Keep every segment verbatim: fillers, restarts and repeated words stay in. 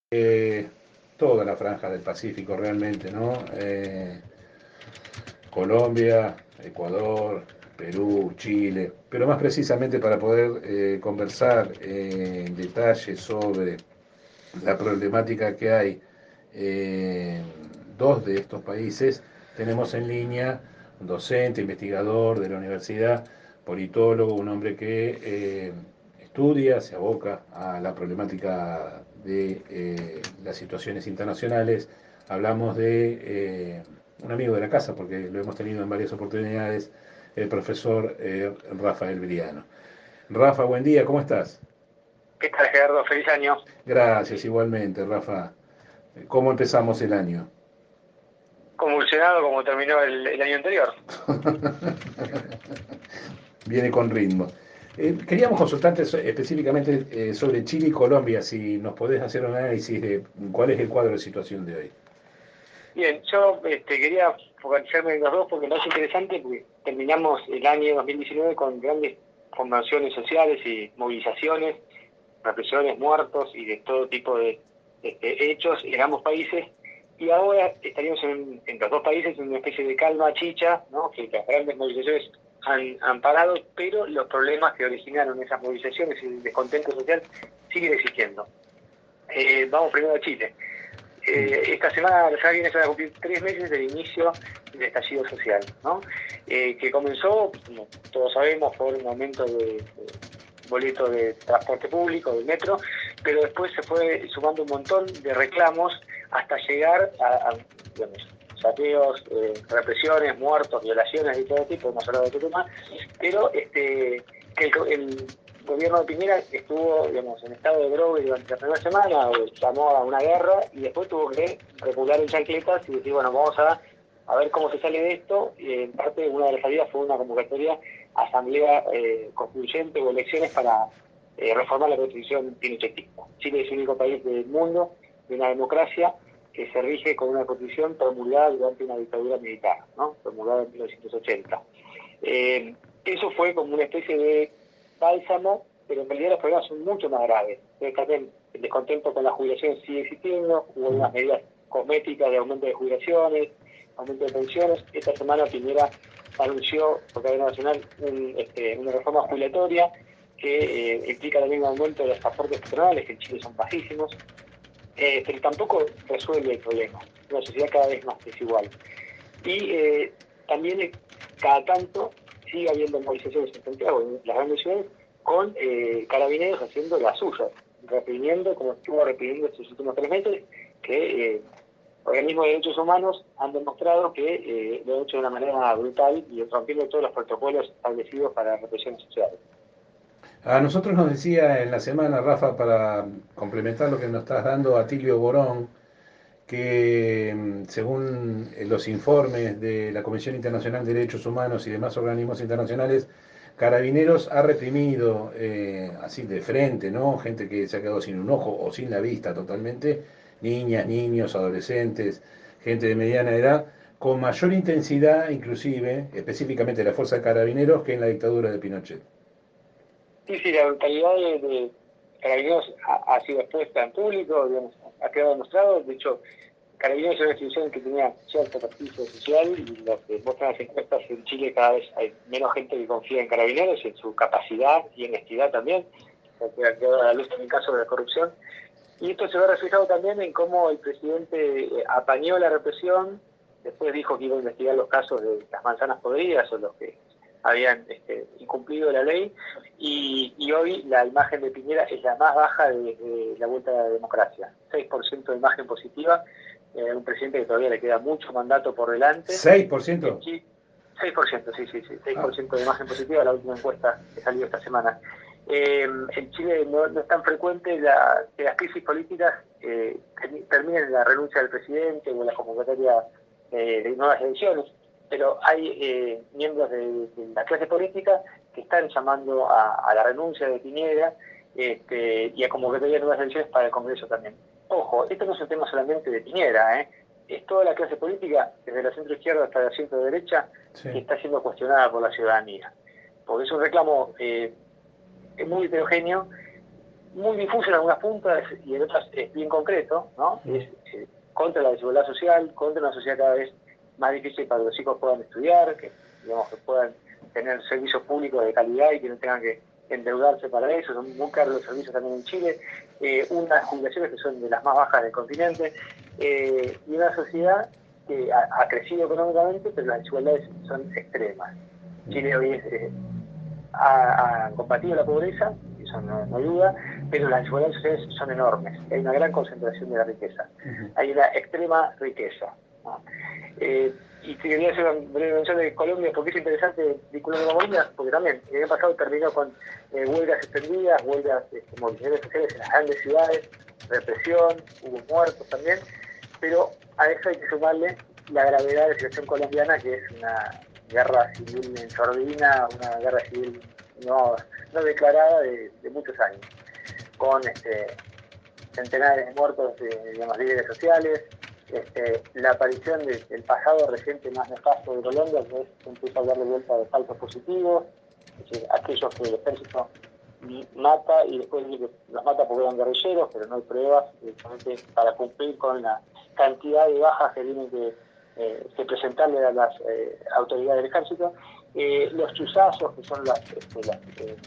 Eh, toda la franja del Pacífico realmente, ¿no? Eh, Colombia, Ecuador, Perú, Chile, pero más precisamente para poder eh, conversar eh, en detalle sobre la problemática que hay en dos de estos países, tenemos en línea un docente, investigador de la universidad, politólogo, un hombre que eh, estudia, se aboca a la problemática de eh, las situaciones internacionales. Hablamos de eh, un amigo de la casa, porque lo hemos tenido en varias oportunidades, el profesor eh, Rafael Briano. Rafa, buen día, ¿cómo estás? ¿Qué tal, Gerardo? Feliz año. Gracias, igualmente, Rafa. ¿Cómo empezamos el año? Convulsionado como terminó el, el año anterior. Viene con ritmo. Eh, queríamos consultarte so- específicamente eh, sobre Chile y Colombia, si nos podés hacer un análisis de cuál es el cuadro de situación de hoy. Bien, yo este, quería focalizarme en los dos porque me parece interesante porque terminamos el año dos mil diecinueve con grandes conmociones sociales y movilizaciones, represiones, muertos y de todo tipo de este, hechos en ambos países. Y ahora estaríamos en, en los dos países en una especie de calma chicha, ¿no? Que las grandes movilizaciones han, han parado, pero los problemas que originaron esas movilizaciones y el descontento social siguen existiendo. Eh, vamos primero a Chile. Mm. Eh, esta semana, la semana que viene, se van a cumplir tres meses del inicio del estallido social, ¿no? Eh, que comenzó, como todos sabemos, por un aumento de, de boletos de transporte público, del metro, pero después se fue sumando un montón de reclamos hasta llegar a, a digamos, saqueos, eh, represiones, muertos, violaciones de todo tipo, hemos hablado de este tema, pero este, que el, el gobierno de Piñera estuvo, digamos, en estado de droga durante la primera semana, o llamó a una guerra y después tuvo que recular en chancletas y decir, bueno, vamos a, a ver cómo se sale de esto. Y en parte, una de las salidas fue una convocatoria a asamblea eh, constituyente o elecciones para eh, reformar la constitución pinochetista. Chile es el único país del mundo de una democracia que se rige con una constitución promulgada durante una dictadura militar, ¿no? Promulgada en mil novecientos ochenta. Eh, eso fue como una especie de bálsamo, pero en realidad los problemas son mucho más graves. Entonces, también el descontento con las jubilaciones sigue existiendo, hubo unas medidas cosméticas de aumento de jubilaciones, aumento de pensiones. Esta semana Piñera anunció por cadena nacional un, este, una reforma jubilatoria que eh, implica también un aumento de los aportes patronales, que en Chile son bajísimos, eh, pero tampoco resuelve el problema. Una sociedad cada vez más desigual. Y eh, también eh, cada tanto sigue habiendo movilizaciones en Santiago, en las grandes ciudades, con eh, carabineros haciendo la suya, reprimiendo, como estuvo reprimiendo estos últimos tres meses, que eh, organismos de derechos humanos han demostrado que eh, lo han hecho de una manera brutal y rompiendo todos los protocolos establecidos para las represiones sociales. A nosotros nos decía en la semana, Rafa, para complementar lo que nos estás dando, Atilio Borón, que mm, según eh, los informes de la Comisión Internacional de Derechos Humanos y demás organismos internacionales, Carabineros ha reprimido eh, así de frente, ¿no? Gente que se ha quedado sin un ojo o sin la vista totalmente, niñas, niños, adolescentes, gente de mediana edad, con mayor intensidad, inclusive, específicamente la Fuerza de Carabineros, que en la dictadura de Pinochet. Sí, sí, la brutalidad de, de Carabineros ha, ha sido expuesta en público, digamos, ha quedado demostrado. De hecho, Carabineros es una institución que tenía cierto prestigio social y lo que muestran las encuestas en Chile cada vez hay menos gente que confía en Carabineros, en su capacidad y honestidad también, porque ha quedado a la luz en el caso de la corrupción. Y esto se ve reflejado también en cómo el presidente eh, apañó la represión, después dijo que iba a investigar los casos de las manzanas podridas o los que habían este, incumplido la ley, y, y hoy la imagen de Piñera es la más baja de, de la vuelta a la democracia. seis por ciento de imagen positiva, eh, un presidente que todavía le queda mucho mandato por delante. ¿seis por En ciento? Chile, seis por ciento, sí, sí, sí, seis Ah, por ciento de imagen positiva, la última encuesta que salió esta semana. Eh, en Chile no, no es tan frecuente la, que las crisis políticas eh, terminen en la renuncia del presidente o en la convocatoria eh, de nuevas elecciones, pero hay eh, miembros de, de la clase política que están llamando a, a la renuncia de Piñera este, y a convocatoria de nuevas elecciones para el Congreso también. Ojo, esto no es un tema solamente de Piñera, ¿eh? Es toda la clase política, desde la centro izquierda hasta la centro derecha, sí. que está siendo cuestionada por la ciudadanía. Porque es un reclamo eh, muy heterogéneo muy difuso en algunas puntas y en otras es bien concreto, ¿no? Es, es contra la desigualdad social, contra una sociedad cada vez más difícil para que los hijos puedan estudiar, que digamos que puedan tener servicios públicos de calidad y que no tengan que endeudarse para eso. Son muy caros los servicios también en Chile, eh, unas jubilaciones que son de las más bajas del continente, eh, y una sociedad que ha, ha crecido económicamente, pero las desigualdades son extremas. Chile hoy es, eh, ha, ha combatido la pobreza, eso no, no ayuda, pero las desigualdades sociales son enormes. Hay una gran concentración de la riqueza. Uh-huh. Hay una extrema riqueza, ¿no? Eh, y te quería hacer una breve mención de Colombia, porque es interesante vincular con Colombia, porque también el año pasado terminó con eh, huelgas extendidas, huelgas, este, movilizaciones sociales en las grandes ciudades, represión, hubo muertos también, pero a eso hay que sumarle la gravedad de la situación colombiana, que es una guerra civil en sordina, una guerra civil no, no declarada de, de muchos años, con este, centenares de muertos de digamos, líderes sociales, este, la aparición de, del pasado reciente más nefasto de Colombia, que es que empieza a darle vuelta de falsos positivos, es decir, aquellos que el ejército mata y después dice que los mata porque eran guerrilleros, pero no hay pruebas directamente para cumplir con la cantidad de bajas que tienen que, eh, que presentarle a las eh, autoridades del ejército. Eh, los chuzazos, que son las, este, las, eh,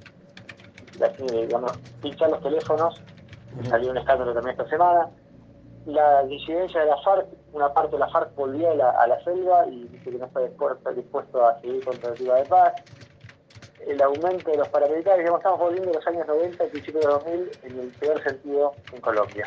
las eh, digamos, pinchar los teléfonos, uh-huh. Salió un escándalo también esta semana. La disidencia de la FARC, una parte de la FARC volvió a la, a la selva y dice que no está dispuesto, dispuesto a seguir con tratativa de paz. El aumento de los paramilitares, digamos, estamos volviendo a los años noventa, principios de dos mil, en el peor sentido en Colombia.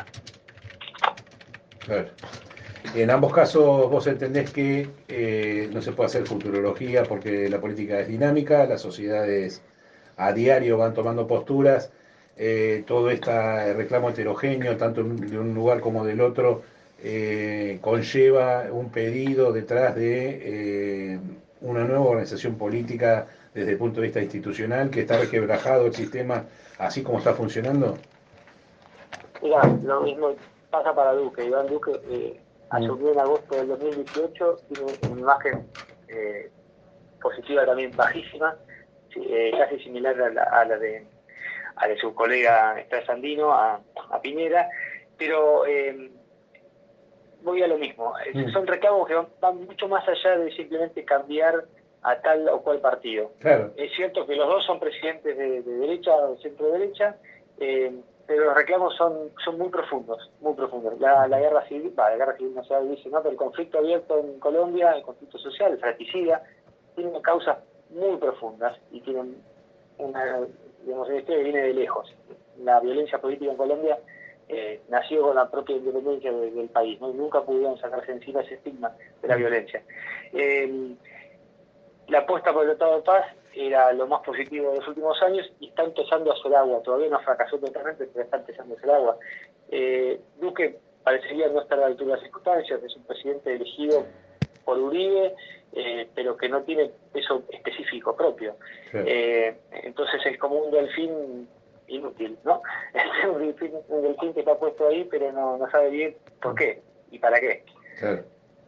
Claro. En ambos casos vos entendés que eh, no se puede hacer futurología porque la política es dinámica, las sociedades a diario van tomando posturas, eh, todo este reclamo heterogéneo, tanto de un lugar como del otro, eh, conlleva un pedido detrás de eh, una nueva organización política desde el punto de vista institucional, que está requebrajado el sistema así como está funcionando. Mira, lo mismo pasa para Duque. Iván Duque eh, asumió en agosto del dos mil dieciocho, tiene una imagen eh, positiva también bajísima, eh, casi similar a la, a la de a de su colega Estrada Andino, a, a Piñera, pero eh, voy a lo mismo. Mm. Son reclamos que van, van mucho más allá de simplemente cambiar a tal o cual partido. Claro. Es cierto que los dos son presidentes de, de derecha o de centro derecha, eh, pero los reclamos son, son muy profundos, muy profundos. La, la guerra civil, bah, la guerra civil no se dice, ¿no? Pero el conflicto abierto en Colombia, el conflicto social, el fratricida, tiene causas muy profundas y tienen una, digamos, una historia que viene de lejos. La violencia política en Colombia eh, nació con la propia independencia de, del país, ¿no? Nunca pudieron sacarse encima ese estigma de la violencia. Eh, la apuesta por el Tratado de Paz era lo más positivo de los últimos años y está empezando a hacer agua. Todavía no fracasó totalmente, pero está empezando a hacer agua. Eh, Duque parecería no estar a la altura de las circunstancias, es un presidente elegido por Uribe, eh, pero que no tiene peso específico propio. Sí. Eh, entonces es como un delfín inútil, ¿no? Es un delfín, un delfín que está puesto ahí, pero no, no sabe bien por qué y para qué. Claro.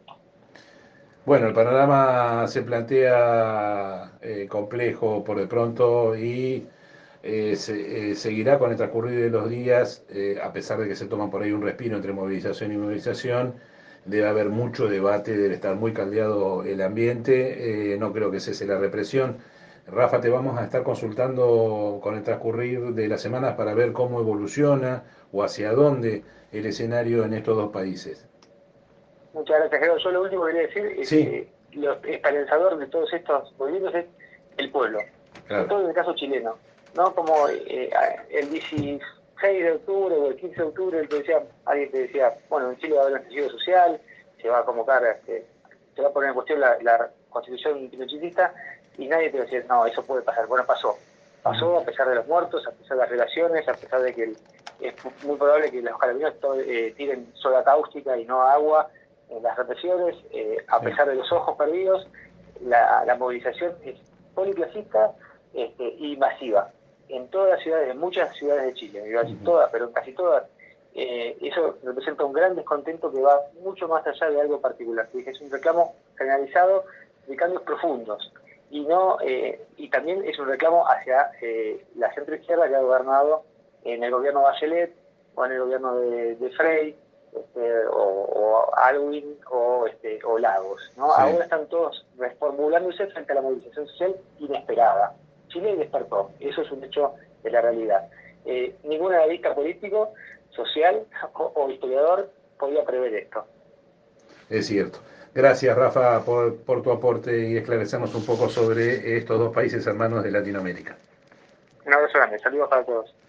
Bueno, el panorama se plantea eh, complejo por de pronto y eh, se, eh, seguirá con el transcurrir de los días, eh, a pesar de que se toman por ahí un respiro entre movilización y movilización. Debe haber mucho debate, debe estar muy caldeado el ambiente, eh, no creo que cese la represión. Rafa, te vamos a estar consultando con el transcurrir de las semanas para ver cómo evoluciona o hacia dónde el escenario en estos dos países. Muchas gracias, Gerardo. Yo lo último que quería decir es sí. que lo esperanzador de todos estos movimientos es el pueblo, claro. Sobre todo en el caso chileno, ¿no? Como eh, el dieciséis de octubre o el quince de octubre el que decía, alguien te decía, bueno, en Chile va a haber un estallido social, se va a convocar, este, se va a poner en cuestión la, la constitución pinochetista y nadie te va a decir, no, eso puede pasar. Bueno, pasó. Pasó a pesar de los muertos, a pesar de las relaciones, a pesar de que el, es muy probable que los carabineros eh, tiren soda cáustica y no agua en las represiones, eh, a pesar de los ojos perdidos, la, la movilización es policlasista este, y masiva. En todas las ciudades, en muchas ciudades de Chile, digo, uh-huh. todas, pero en casi todas, eh, eso representa un gran descontento que va mucho más allá de algo particular. Es un reclamo generalizado de cambios profundos. Y no eh, y también es un reclamo hacia eh, la centroizquierda que ha gobernado en el gobierno Bachelet o en el gobierno de, de Frey, este, o, o Alwin o, este, o Lagos, ¿no? Sí. Ahora están todos reformulándose frente a la movilización social inesperada. Chile despertó, eso es un hecho de la realidad. Eh, ningún analista político, social o, o historiador podía prever esto. Es cierto. Gracias, Rafa, por, por tu aporte y esclarecernos un poco sobre estos dos países hermanos de Latinoamérica. Un abrazo grande, saludos para todos.